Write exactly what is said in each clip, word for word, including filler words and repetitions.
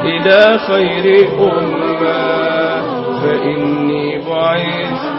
إلى خير أمة فإني بعثت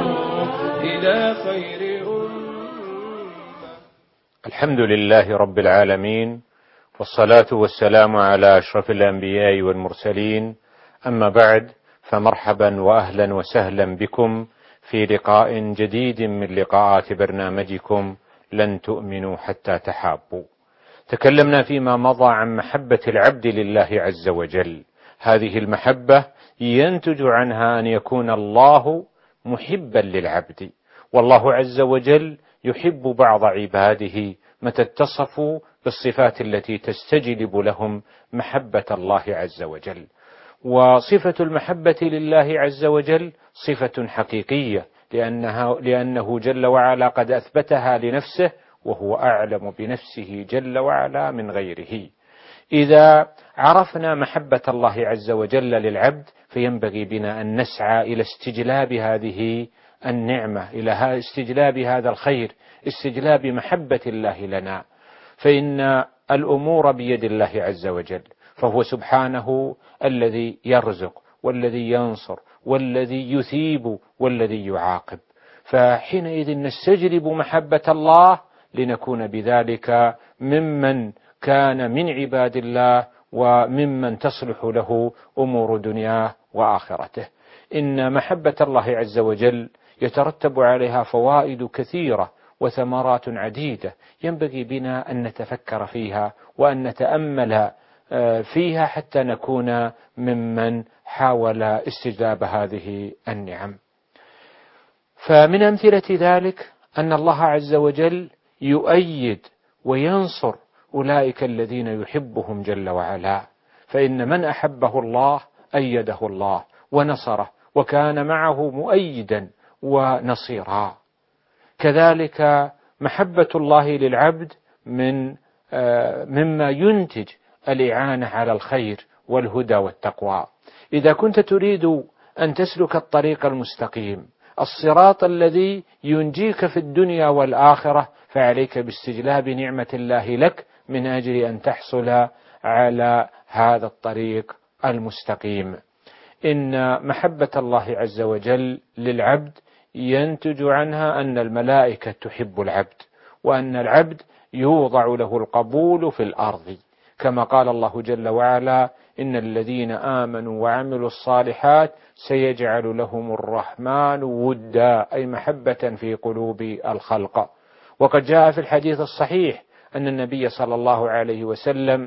إلى خير أمة. الحمد لله رب العالمين، والصلاة والسلام على أشرف الأنبياء والمرسلين، أما بعد، فمرحبا وأهلا وسهلا بكم في لقاء جديد من لقاءات برنامجكم لن تؤمنوا حتى تحابوا. تكلمنا فيما مضى عن محبة العبد لله عز وجل. هذه المحبة ينتج عنها أن يكون الله محبا للعبد، والله عز وجل يحب بعض عباده متى اتصفوا بالصفات التي تستجلب لهم محبة الله عز وجل. وصفة المحبة لله عز وجل صفة حقيقية، لأنها لأنه جل وعلا قد أثبتها لنفسه، وهو أعلم بنفسه جل وعلا من غيره. إذا عرفنا محبة الله عز وجل للعبد، فينبغي بنا أن نسعى إلى استجلاب هذه النعمة، إلى استجلاب هذا الخير، استجلاب محبة الله لنا، فإن الأمور بيد الله عز وجل، فهو سبحانه الذي يرزق والذي ينصر والذي يثيب والذي يعاقب. فحينئذ نستجلب محبة الله لنكون بذلك ممن كان من عباد الله وممن تصلح له أمور دنياه وآخرته. إن محبة الله عز وجل يترتب عليها فوائد كثيرة وثمرات عديدة، ينبغي بنا أن نتفكر فيها وأن نتأمل فيها حتى نكون ممن حاول استجلاب هذه النعم. فمن أمثلة ذلك أن الله عز وجل يؤيد وينصر أولئك الذين يحبهم جل وعلا، فإن من أحبه الله أيده الله ونصره وكان معه مؤيدا ونصيرا. كذلك محبة الله للعبد من مما ينتج الإعانة على الخير والهدى والتقوى. إذا كنت تريد أن تسلك الطريق المستقيم، الصراط الذي ينجيك في الدنيا والآخرة، فعليك باستجلاب نعمة الله لك من أجل أن تحصل على هذا الطريق المستقيم. إن محبة الله عز وجل للعبد ينتج عنها أن الملائكة تحب العبد، وأن العبد يوضع له القبول في الأرض، كما قال الله جل وعلا: إن الذين آمنوا وعملوا الصالحات سيجعل لهم الرحمن ودا، أي محبة في قلوب الخلق. وقد جاء في الحديث الصحيح أن النبي صلى الله عليه وسلم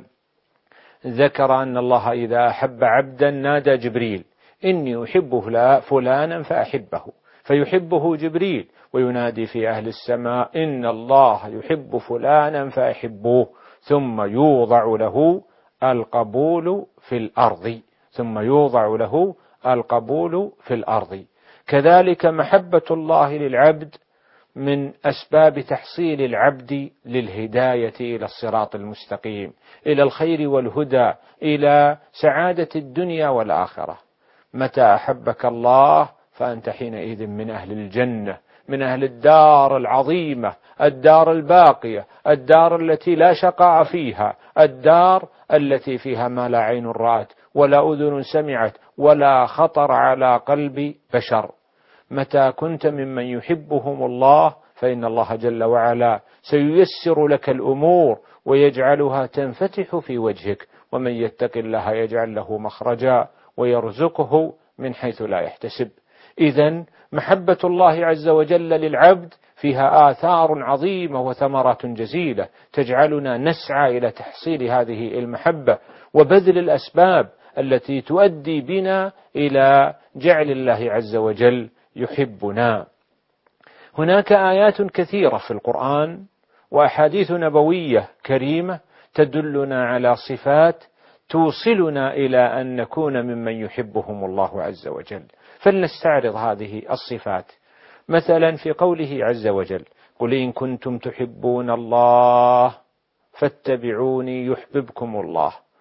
ذكر أن الله إذا أحب عبدا نادى جبريل: إني أحب فلانا فأحبه، فيحبه جبريل وينادي في أهل السماء: إن الله يحب فلانا فأحبوه، ثم يوضع له القبول في الأرض ثم يوضع له القبول في الأرض. كذلك محبة الله للعبد من أسباب تحصيل العبد للهداية إلى الصراط المستقيم، إلى الخير والهدى، إلى سعادة الدنيا والآخرة. متى أحبك الله فأنت حينئذ من أهل الجنة، من أهل الدار العظيمة، الدار الباقية، الدار التي لا شقاء فيها، الدار التي فيها ما لا عين رأت ولا أذن سمعت ولا خطر على قلب بشر. متى كنت ممن يحبهم الله فإن الله جل وعلا سييسر لك الأمور ويجعلها تنفتح في وجهك، ومن يتق الله يجعل له مخرجا ويرزقه من حيث لا يحتسب. إذن محبة الله عز وجل للعبد فيها آثار عظيمة وثمرات جزيلة تجعلنا نسعى إلى تحصيل هذه المحبة وبذل الأسباب التي تؤدي بنا إلى جعل الله عز وجل يحبنا. هناك آيات كثيرة في القرآن وأحاديث نبوية كريمة تدلنا على صفات توصلنا إلى أن نكون ممن يحبهم الله عز وجل، فلنستعرض هذه الصفات. مثلا في قوله عز وجل: قل إن كنتم تحبون الله فاتبعوني يحببكم الله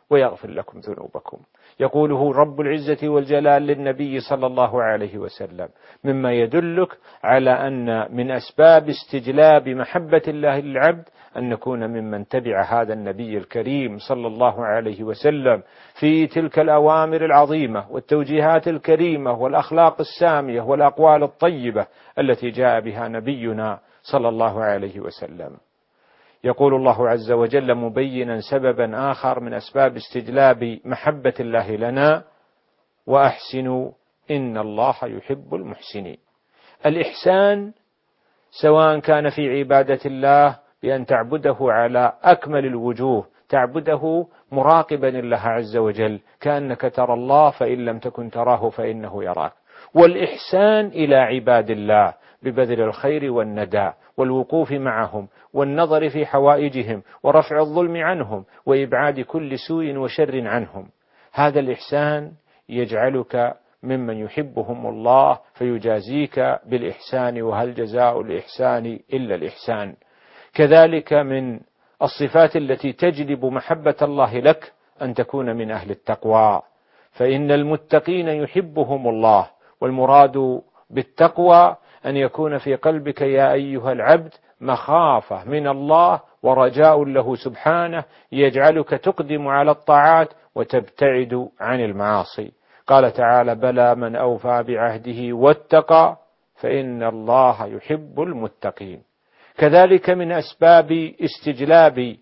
ويغفر لكم ذنوبكم. يقوله رب العزة والجلال للنبي صلى الله عليه وسلم، مما يدلك على أن من أسباب استجلاب محبة الله للعبد أن نكون ممن تبع هذا النبي الكريم صلى الله عليه وسلم في تلك الأوامر العظيمة والتوجيهات الكريمة والأخلاق السامية والأقوال الطيبة التي جاء بها نبينا صلى الله عليه وسلم. يقول الله عز وجل مبينا سببا آخر من أسباب استجلاب محبة الله لنا: وأحسنوا إن الله يحب المحسنين. الإحسان سواء كان في عبادة الله بأن تعبده على أكمل الوجوه، تعبده مراقبا الله عز وجل كأنك ترى الله، فإن لم تكن تراه فإنه يراك. والإحسان إلى عباد الله ببذل الخير والندى والوقوف معهم والنظر في حوائجهم ورفع الظلم عنهم وإبعاد كل سوء وشر عنهم. هذا الإحسان يجعلك ممن يحبهم الله فيجازيك بالإحسان، وهل جزاء الإحسان إلا الإحسان. كذلك من الصفات التي تجلب محبة الله لك أن تكون من أهل التقوى، فإن المتقين يحبهم الله. والمراد بالتقوى أن يكون في قلبك يا أيها العبد مخافة من الله ورجاء له سبحانه، يجعلك تقدم على الطاعات وتبتعد عن المعاصي. قال تعالى: بلى من أوفى بعهده واتقى فإن الله يحب المتقين. كذلك من أسباب استجلاب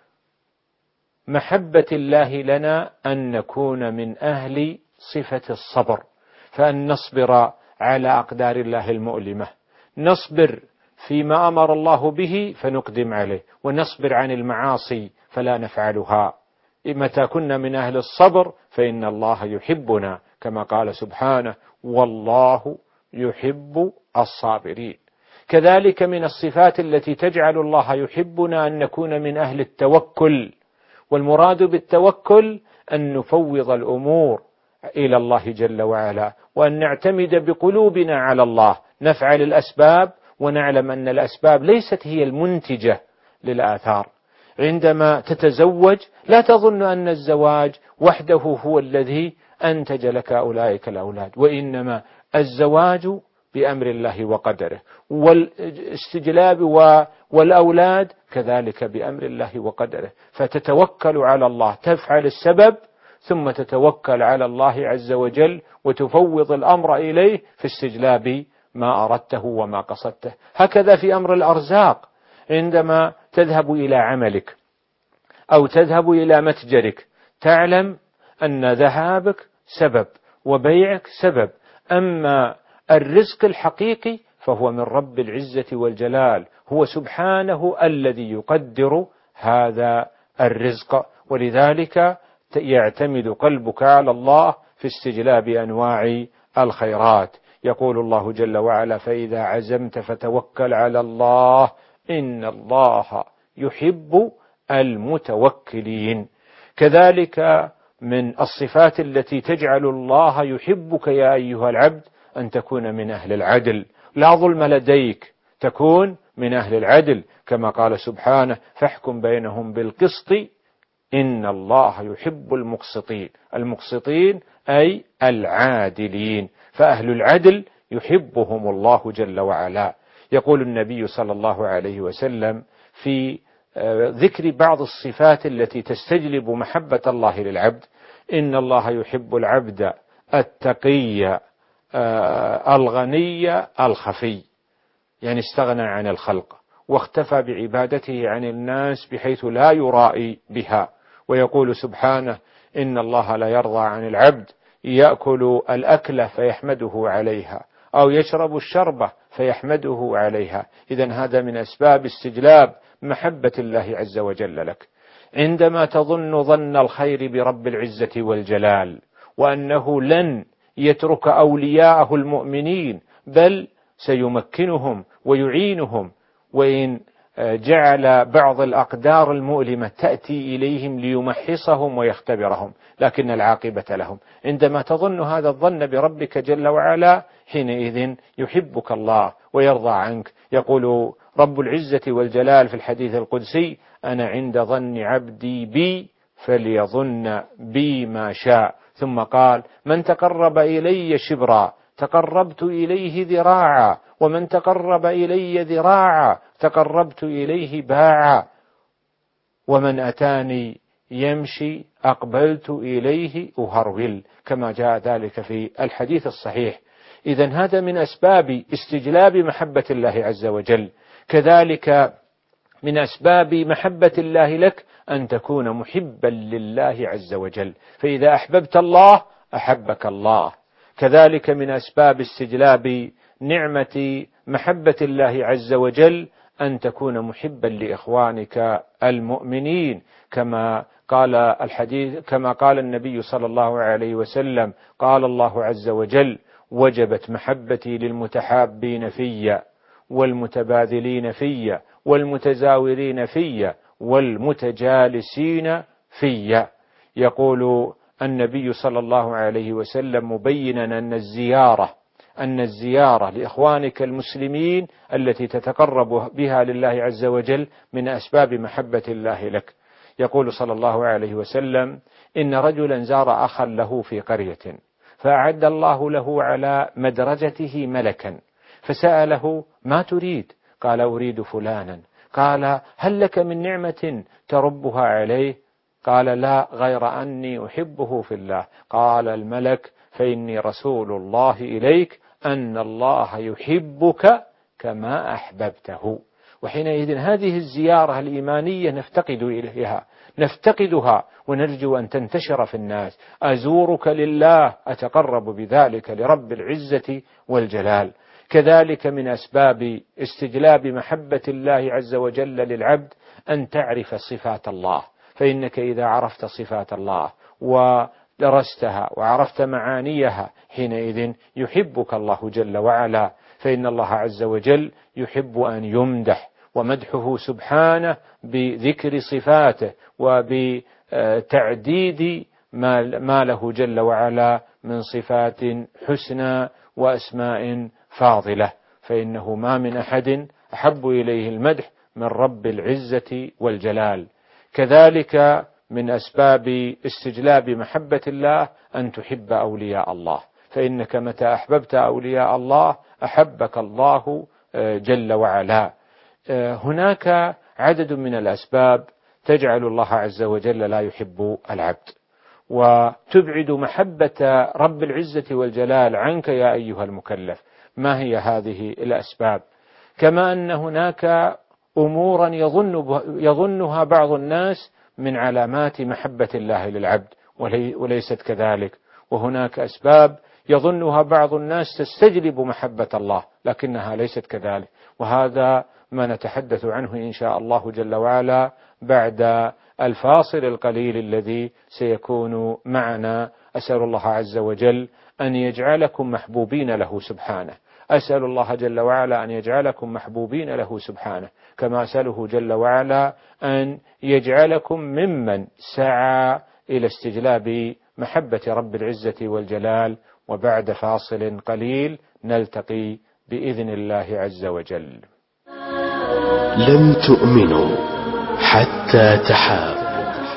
محبة الله لنا أن نكون من أهل صفة الصبر، فأن نصبر على أقدار الله المؤلمة، نصبر فيما أمر الله به فنقدم عليه، ونصبر عن المعاصي فلا نفعلها. متى كنا من أهل الصبر فإن الله يحبنا، كما قال سبحانه: والله يحب الصابرين. كذلك من الصفات التي تجعل الله يحبنا أن نكون من أهل التوكل، والمراد بالتوكل أن نفوض الأمور إلى الله جل وعلا، وأن نعتمد بقلوبنا على الله، نفعل الأسباب ونعلم أن الأسباب ليست هي المنتجة للآثار. عندما تتزوج لا تظن أن الزواج وحده هو الذي أنتج لك أولئك الأولاد، وإنما الزواج بأمر الله وقدره، والاستجلاب والأولاد كذلك بأمر الله وقدره. فتتوكل على الله، تفعل السبب ثم تتوكل على الله عز وجل وتفوض الأمر إليه في استجلاب ما أردته وما قصدته. هكذا في أمر الأرزاق، عندما تذهب إلى عملك أو تذهب إلى متجرك تعلم أن ذهابك سبب وبيعك سبب، أما الرزق الحقيقي فهو من رب العزة والجلال، هو سبحانه الذي يقدر هذا الرزق. ولذلك يعتمد قلبك على الله في استجلاب أنواع الخيرات. يقول الله جل وعلا: فإذا عزمت فتوكل على الله إن الله يحب المتوكلين. كذلك من الصفات التي تجعل الله يحبك يا أيها العبد أن تكون من أهل العدل، لا ظلم لديك، تكون من أهل العدل، كما قال سبحانه: فاحكم بينهم بالقسط إن الله يحب المقسطين. المقسطين أي العادلين، فأهل العدل يحبهم الله جل وعلا. يقول النبي صلى الله عليه وسلم في ذكر بعض الصفات التي تستجلب محبة الله للعبد: إن الله يحب العبد التقي الغني الخفي، يعني استغنى عن الخلق واختفى بعبادته عن الناس بحيث لا يرائي بها. ويقول سبحانه: إن الله لا يرضى عن العبد يأكل الأكلة فيحمده عليها أو يشرب الشربة فيحمده عليها. إذن هذا من أسباب استجلاب محبة الله عز وجل لك. عندما تظن ظن الخير برب العزة والجلال وأنه لن يترك أولياءه المؤمنين، بل سيمكنهم ويعينهم، وإن جعل بعض الأقدار المؤلمة تأتي إليهم ليمحصهم ويختبرهم، لكن العاقبة لهم. عندما تظن هذا الظن بربك جل وعلا حينئذ يحبك الله ويرضى عنك. يقول رب العزة والجلال في الحديث القدسي: أنا عند ظن عبدي بي فليظن بي ما شاء. ثم قال: من تقرب إلي شبرا تقربت إليه ذراعا، ومن تقرب إلي ذراعا تقربت إليه باعا، ومن أتاني يمشي أقبلت إليه أهرول، كما جاء ذلك في الحديث الصحيح. إذن هذا من أسباب استجلاب محبة الله عز وجل. كذلك من أسباب محبة الله لك أن تكون محبا لله عز وجل، فإذا أحببت الله أحبك الله. كذلك من أسباب استجلاب نعمة محبة الله عز وجل أن تكون محبا لإخوانك المؤمنين، كما قال الحديث كما قال النبي صلى الله عليه وسلم: قال الله عز وجل: وجبت محبتي للمتحابين في والمتباذلين في والمتزاورين في والمتجالسين في. يقول النبي صلى الله عليه وسلم مبينا أن الزيارة أن الزيارة لإخوانك المسلمين التي تتقرب بها لله عز وجل من أسباب محبة الله لك. يقول صلى الله عليه وسلم: إن رجلا زار أخا له في قرية، فأعد الله له على مدرجته ملكا، فسأله: ما تريد؟ قال: أريد فلانا. قال: هل لك من نعمة تربها عليه؟ قال: لا، غير أني أحبه في الله. قال الملك: فإني رسول الله إليك أن الله يحبك كما أحببته. وحينئذ هذه الزيارة الإيمانية نفتقد إليها نفتقدها ونرجو أن تنتشر في الناس. أزورك لله، أتقرب بذلك لرب العزة والجلال. كذلك من أسباب استجلاب محبة الله عز وجل للعبد أن تعرف صفات الله، فإنك إذا عرفت صفات الله ودرستها وعرفت معانيها حينئذ يحبك الله جل وعلا، فإن الله عز وجل يحب أن يمدح، ومدحه سبحانه بذكر صفاته وبتعديد ما له جل وعلا من صفات حسنى وأسماء فاضلة، فإنه ما من أحد أحب إليه المدح من رب العزة والجلال. كذلك من أسباب استجلاب محبة الله أن تحب أولياء الله، فإنك متى أحببت أولياء الله أحبك الله جل وعلا. هناك عدد من الأسباب تجعل الله عز وجل لا يحب العبد وتبعد محبة رب العزة والجلال عنك يا أيها المكلف. ما هي هذه الأسباب؟ كما أن هناك أمورا يظن يظنها بعض الناس من علامات محبة الله للعبد وليست كذلك، وهناك أسباب يظنها بعض الناس تستجلب محبة الله لكنها ليست كذلك، وهذا ما نتحدث عنه إن شاء الله جل وعلا بعد الفاصل القليل الذي سيكون معنا. أسأل الله عز وجل أن يجعلكم محبوبين له سبحانه، أسأل الله جل وعلا أن يجعلكم محبوبين له سبحانه، كما أسأله جل وعلا أن يجعلكم ممن سعى إلى استجلاب محبة رب العزة والجلال. وبعد فاصل قليل نلتقي بإذن الله عز وجل. لم تؤمنوا حتى تحابوا.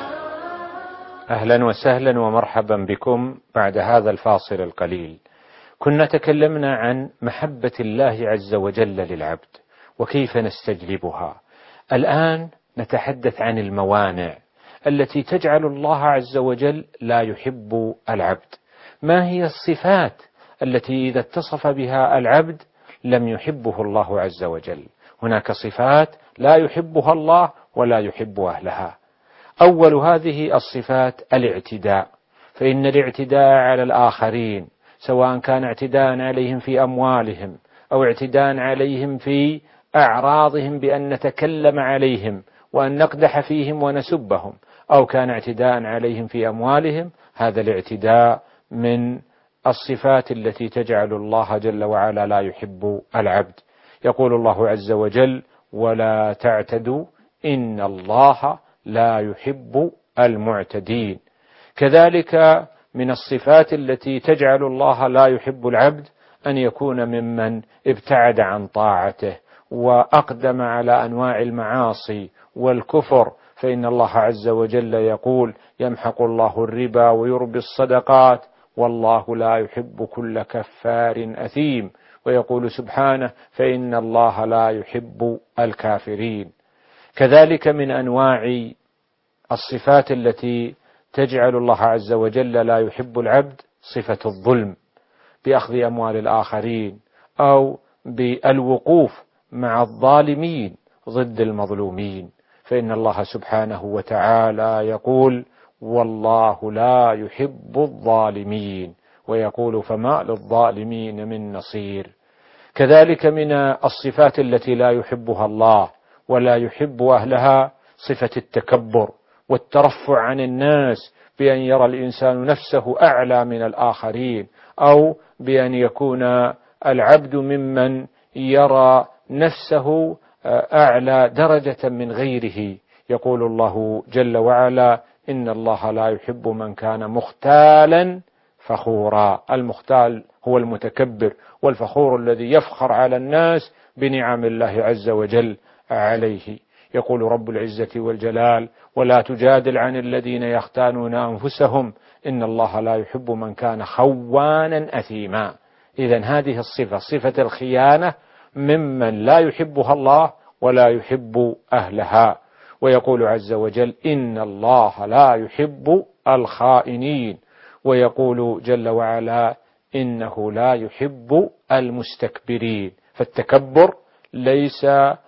أهلا وسهلا ومرحبا بكم بعد هذا الفاصل القليل. كنا تكلمنا عن محبة الله عز وجل للعبد وكيف نستجلبها. الآن نتحدث عن الموانع التي تجعل الله عز وجل لا يحب العبد. ما هي الصفات التي إذا اتصف بها العبد لم يحبه الله عز وجل؟ هناك صفات لا يحبها الله ولا يحب أهلها. أول هذه الصفات الاعتداء، فإن الاعتداء على الآخرين سواء كان اعتداء عليهم في أموالهم أو اعتداء عليهم في أعراضهم بأن نتكلم عليهم وأن نقدح فيهم ونسبهم، أو كان اعتداء عليهم في أموالهم، هذا الاعتداء من الصفات التي تجعل الله جل وعلا لا يحب العبد. يقول الله عز وجل: ولا تعتدوا إن الله لا يحب المعتدين. كذلك من الصفات التي تجعل الله لا يحب العبد أن يكون ممن ابتعد عن طاعته وأقدم على أنواع المعاصي والكفر، فإن الله عز وجل يقول: يمحق الله الربا ويربي الصدقات والله لا يحب كل كفار أثيم. ويقول سبحانه فإن الله لا يحب الكافرين. كذلك من أنواع الصفات التي تجعل الله عز وجل لا يحب العبد صفة الظلم بأخذ أموال الآخرين أو بالوقوف مع الظالمين ضد المظلومين، فإن الله سبحانه وتعالى يقول والله لا يحب الظالمين، ويقول فما للظالمين من نصير. كذلك من الصفات التي لا يحبها الله ولا يحب أهلها صفة التكبر والترفع عن الناس، بأن يرى الإنسان نفسه أعلى من الآخرين، أو بأن يكون العبد ممن يرى نفسه أعلى درجة من غيره. يقول الله جل وعلا إن الله لا يحب من كان مختالا فخورا. المختال هو المتكبر، والفخور الذي يفخر على الناس بنعم الله عز وجل عليه. يقول رب العزة والجلال ولا تجادل عن الذين يختانون أنفسهم إن الله لا يحب من كان خوانا أثيما. إذن هذه الصفة صفة الخيانة ممن لا يحبها الله ولا يحب أهلها. ويقول عز وجل إن الله لا يحب الخائنين. ويقول جل وعلا إنه لا يحب المستكبرين. فالتكبر ليس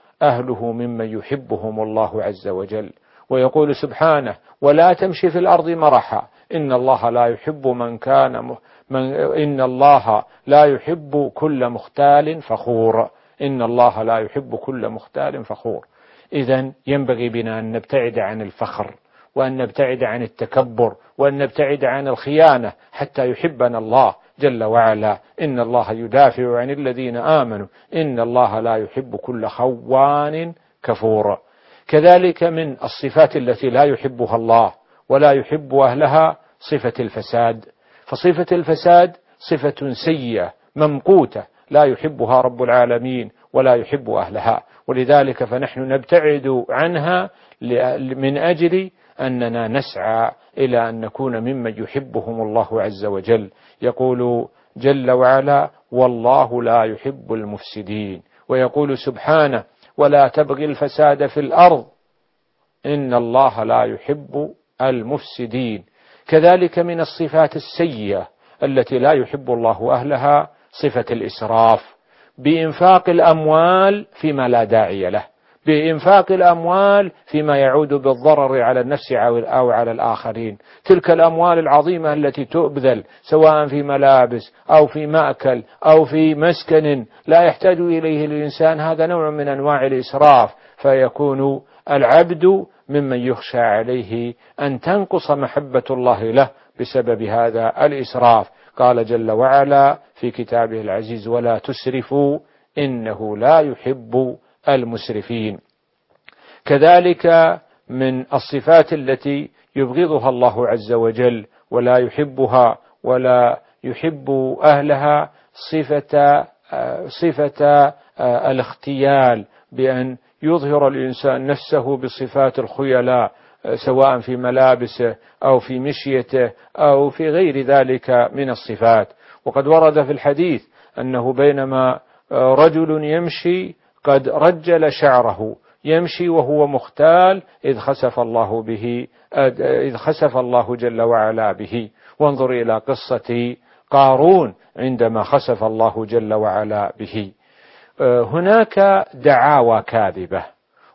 أهله ممن يحبهم الله عز وجل. ويقول سبحانه ولا تمشي في الأرض مرحا إن الله لا يحب من كان من إن الله لا يحب كل مختال فخور. إن الله لا يحب كل مختال فخور. إذن ينبغي بنا أن نبتعد عن الفخر، وأن نبتعد عن التكبر، وأن نبتعد عن الخيانة حتى يحبنا الله جل وعلا. إن الله يدافع عن الذين آمنوا إن الله لا يحب كل خوان كفور. كذلك من الصفات التي لا يحبها الله ولا يحب أهلها صفة الفساد. فصفة الفساد صفة سيئة ممقوتة لا يحبها رب العالمين ولا يحب أهلها، ولذلك فنحن نبتعد عنها من أجل أننا نسعى إلى أن نكون ممن يحبهم الله عز وجل. يقول جل وعلا والله لا يحب المفسدين. ويقول سبحانه ولا تبغي الفساد في الأرض إن الله لا يحب المفسدين. كذلك من الصفات السيئة التي لا يحب الله أهلها صفة الإسراف بإنفاق الأموال فيما لا داعي له، بإنفاق الأموال فيما يعود بالضرر على النفس أو على الآخرين. تلك الأموال العظيمة التي تؤبذل سواء في ملابس أو في مأكل أو في مسكن لا يحتاج إليه الإنسان، هذا نوع من أنواع الإسراف، فيكون العبد ممن يخشى عليه أن تنقص محبة الله له بسبب هذا الإسراف. قال جل وعلا في كتابه العزيز ولا تسرفوا إنه لا يحب المسرفين. كذلك من الصفات التي يبغضها الله عز وجل ولا يحبها ولا يحب أهلها صفة صفة الاختيال، بأن يظهر الإنسان نفسه بصفات الخيلاء سواء في ملابسه أو في مشيته أو في غير ذلك من الصفات. وقد ورد في الحديث أنه بينما رجل يمشي قد رجل شعره يمشي وهو مختال إذ خسف الله به إذ خسف الله جل وعلا به. وانظر إلى قصة قارون عندما خسف الله جل وعلا به. هناك دعاوى كاذبة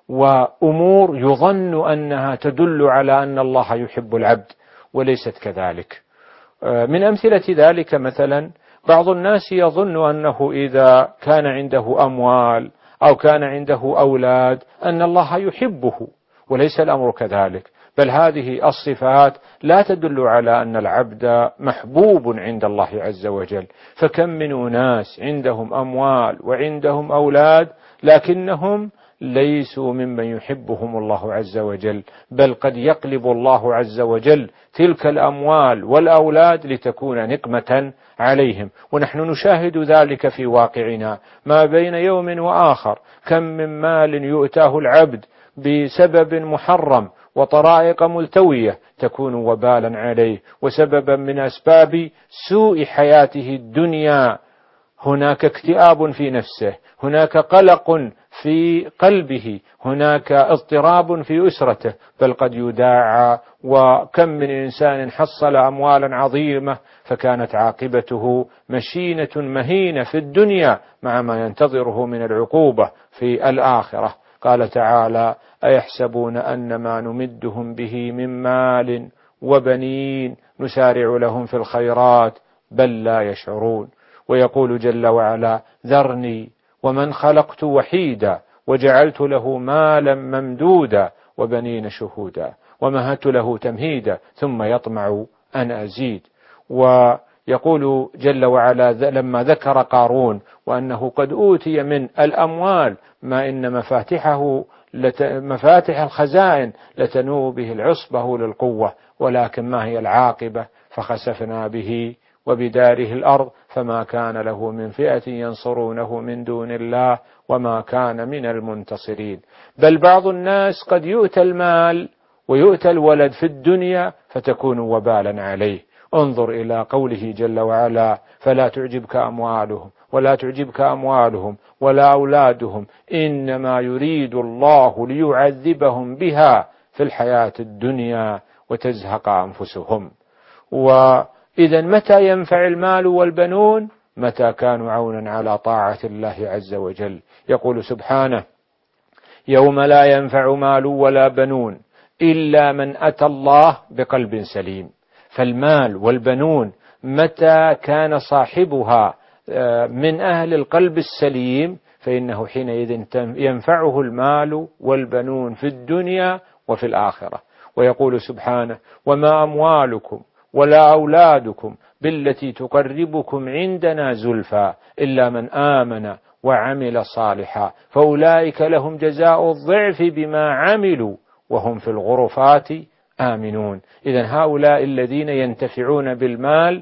وأمور يظن أنها تدل على أن الله يحب العبد وليست كذلك. من أمثلة ذلك مثلا بعض الناس يظن أنه إذا كان عنده أموال أو كان عنده أولاد أن الله يحبه، وليس الأمر كذلك، بل هذه الصفات لا تدل على أن العبد محبوب عند الله عز وجل. فكم من أناس عندهم أموال وعندهم أولاد لكنهم ليسوا ممن يحبهم الله عز وجل، بل قد يقلب الله عز وجل تلك الأموال والأولاد لتكون نقمة عليهم. ونحن نشاهد ذلك في واقعنا ما بين يوم وآخر. كم من مال يؤتاه العبد بسبب محرم وطرائق ملتوية تكون وبالا عليه وسببا من أسباب سوء حياته الدنيا. هناك اكتئاب في نفسه، هناك قلق في قلبه، هناك اضطراب في أسرته، بل قد يداعى. وكم من إنسان حصل أموالا عظيمة فكانت عاقبته مشينة مهينة في الدنيا مع ما ينتظره من العقوبة في الآخرة. قال تعالى: أيحسبون أن ما نمدهم به من مال وبنين نسارع لهم في الخيرات بل لا يشعرون. ويقول جل وعلا: ذرني ومن خلقت وحيدا وجعلت له مالا ممدودا وبنين شهودا ومهدت له تمهيدا ثم يطمع أن أزيد. ويقول جل وعلا لما ذكر قارون وأنه قد أوتي من الأموال ما إن مفاتحه مفاتح الخزائن لتنوء به العصبة للقوة، ولكن ما هي العاقبة؟ فخسفنا به وبداره الأرض فما كان له من فئة ينصرونه من دون الله وما كان من المنتصرين. بل بعض الناس قد يؤتى المال ويؤتى الولد في الدنيا فتكون وبالا عليه. انظر إلى قوله جل وعلا: فلا تعجبك أموالهم ولا تعجبك أموالهم ولا أولادهم إنما يريد الله ليعذبهم بها في الحياة الدنيا وتزهق أنفسهم. وإذا متى ينفع المال والبنون؟ متى كانوا عونا على طاعة الله عز وجل. يقول سبحانه: يوم لا ينفع مال ولا بنون إلا من أتى الله بقلب سليم. فالمال والبنون متى كان صاحبها من أهل القلب السليم فإنه حينئذ ينفعه المال والبنون في الدنيا وفي الآخرة. ويقول سبحانه: وما أموالكم ولا أولادكم بالتي تقربكم عندنا زلفى إلا من آمن وعمل صالحا فأولئك لهم جزاء الضعف بما عملوا وهم في الغرفات آمنون. إذن هؤلاء الذين ينتفعون بالمال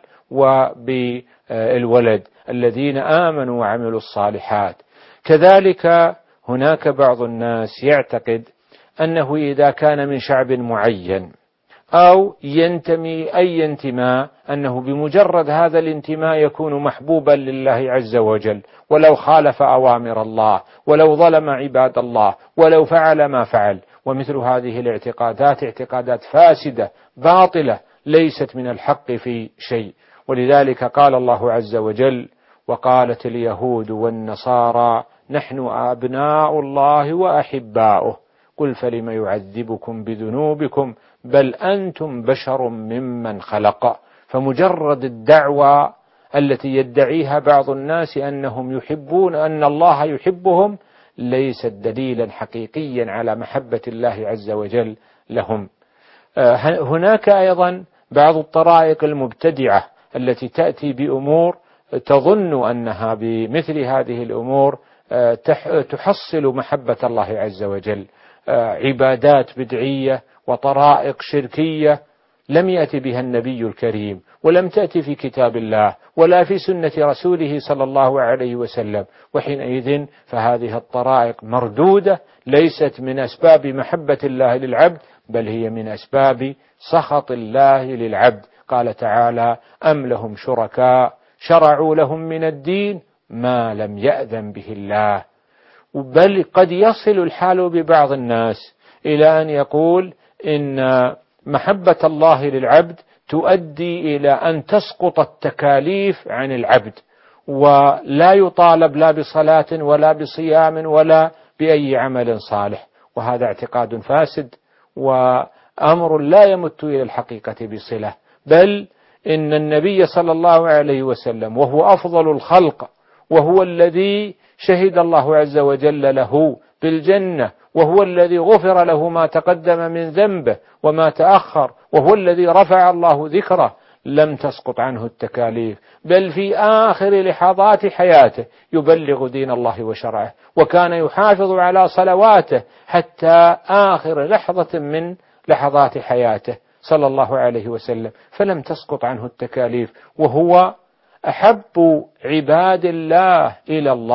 وبالولد الذين آمنوا وعملوا الصالحات. كذلك هناك بعض الناس يعتقد أنه إذا كان من شعب معين أو ينتمي أي انتماء أنه بمجرد هذا الانتماء يكون محبوبا لله عز وجل، ولو خالف أوامر الله ولو ظلم عباد الله ولو فعل ما فعل. ومثل هذه الاعتقادات اعتقادات فاسدة باطلة ليست من الحق في شيء. ولذلك قال الله عز وجل: وقالت اليهود والنصارى نحن أبناء الله وأحباؤه قل فلم يعذبكم بذنوبكم بل أنتم بشر ممن خلق. فمجرد الدعوة التي يدعيها بعض الناس أنهم يحبون أن الله يحبهم ليست دليلا حقيقيا على محبة الله عز وجل لهم. هناك أيضا بعض الطرائق المبتدعة التي تأتي بأمور تظن أنها بمثل هذه الأمور تحصل محبة الله عز وجل، عبادات بدعية وطرائق شركية لم يأتي بها النبي الكريم ولم تأتي في كتاب الله ولا في سنة رسوله صلى الله عليه وسلم. وحينئذ فهذه الطرائق مردودة، ليست من أسباب محبة الله للعبد بل هي من أسباب سخط الله للعبد. قال تعالى: أم لهم شركاء شرعوا لهم من الدين ما لم يأذن به الله. بل قد يصل الحال ببعض الناس إلى أن يقول إن محبة الله للعبد تؤدي إلى أن تسقط التكاليف عن العبد ولا يطالب لا بصلاة ولا بصيام ولا بأي عمل صالح. وهذا اعتقاد فاسد وأمر لا يمت إلى الحقيقة بصلة. بل إن النبي صلى الله عليه وسلم وهو أفضل الخلق وهو الذي شهد الله عز وجل له بالجنة وهو الذي غفر له ما تقدم من ذنبه وما تأخر وهو الذي رفع الله ذكره لم تسقط عنه التكاليف، بل في آخر لحظات حياته يبلغ دين الله وشرعه، وكان يحافظ على صلواته حتى آخر لحظة من لحظات حياته صلى الله عليه وسلم، فلم تسقط عنه التكاليف، وهو أحب عباد الله إلى الله،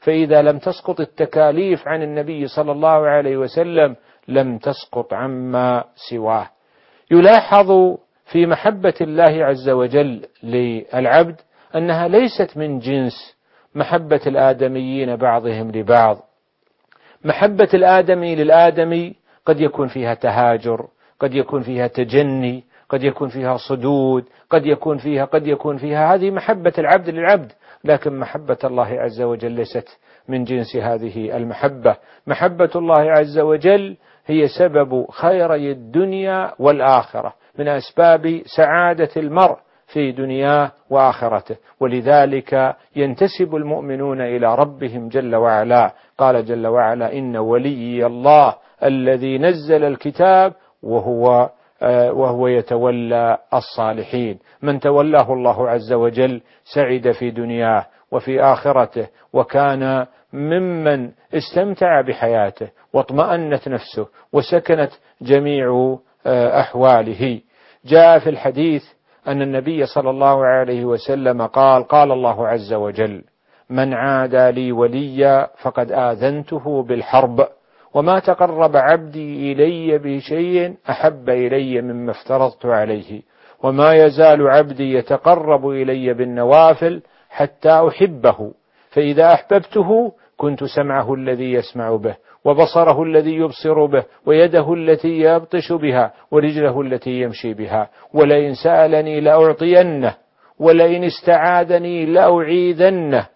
فإذا لم تسقط التكاليف عن النبي صلى الله عليه وسلم لم تسقط عما سواه. يلاحظ في محبة الله عز وجل للعبد أنها ليست من جنس محبة الآدميين بعضهم لبعض. محبة الآدمي للآدمي قد يكون فيها تهاجر، قد يكون فيها تجني، قد يكون فيها صدود، قد يكون فيها قد يكون فيها هذه محبة العبد للعبد، لكن محبة الله عز وجل ليست من جنس هذه المحبة. محبة الله عز وجل هي سبب خيري الدنيا والآخرة، من أسباب سعادة المرء في دنياه وآخرته، ولذلك ينتسب المؤمنون إلى ربهم جل وعلا. قال جل وعلا: إن ولي الله الذي نزل الكتاب وهو وهو يتولى الصالحين. من تولاه الله عز وجل سعد في دنياه وفي آخرته، وكان ممن استمتع بحياته واطمأنت نفسه وسكنت جميع أحواله. جاء في الحديث أن النبي صلى الله عليه وسلم قال: قال الله عز وجل: من عادى لي وليا فقد آذنته بالحرب، وما تقرب عبدي إلي بشيء أحب إلي مما افترضت عليه، وما يزال عبدي يتقرب إلي بالنوافل حتى أحبه، فإذا أحببته كنت سمعه الذي يسمع به، وبصره الذي يبصر به، ويده التي يبطش بها، ورجله التي يمشي بها، ولئن سألني لأعطينه، ولئن استعاذني لأعيذنه.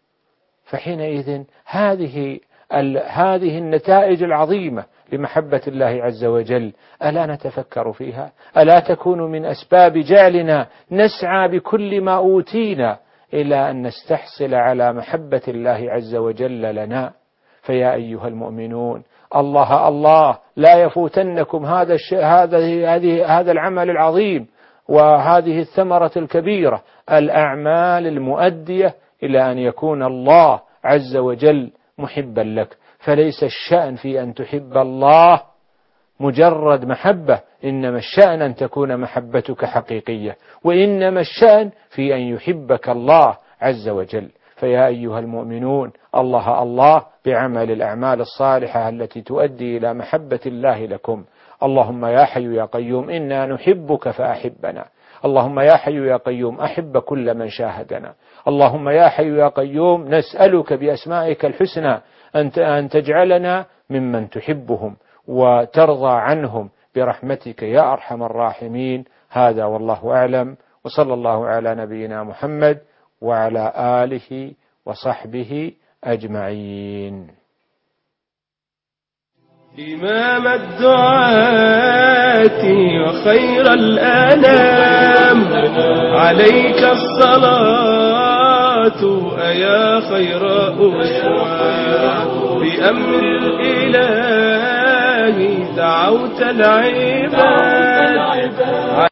فحينئذ هذه هذه النتائج العظيمة لمحبة الله عز وجل، ألا نتفكر فيها؟ ألا تكون من أسباب جعلنا نسعى بكل ما أوتينا إلى أن نستحصل على محبة الله عز وجل لنا؟ فيا أيها المؤمنون، الله الله لا يفوتنكم هذا هذا هذه هذا العمل العظيم وهذه الثمرة الكبيرة، الأعمال المؤدية إلى أن يكون الله عز وجل محبا لك. فليس الشأن في أن تحب الله مجرد محبة، إنما الشأن أن تكون محبتك حقيقية، وإنما الشأن في أن يحبك الله عز وجل. فيا أيها المؤمنون، الله الله بعمل الأعمال الصالحة التي تؤدي إلى محبة الله لكم. اللهم يا حي يا قيوم إنا نحبك فأحبنا. اللهم يا حي يا قيوم أحب كل من شاهدنا. اللهم يا حي يا قيوم نسألك بأسمائك الحسنى أن تجعلنا ممن تحبهم وترضى عنهم برحمتك يا أرحم الراحمين. هذا والله أعلم، وصلى الله على نبينا محمد وعلى آله وصحبه أجمعين. إمام الدعاة وخير الأنام، عليك الصلاة أيا خير أسوة، بأمر الإله دعوت العباد.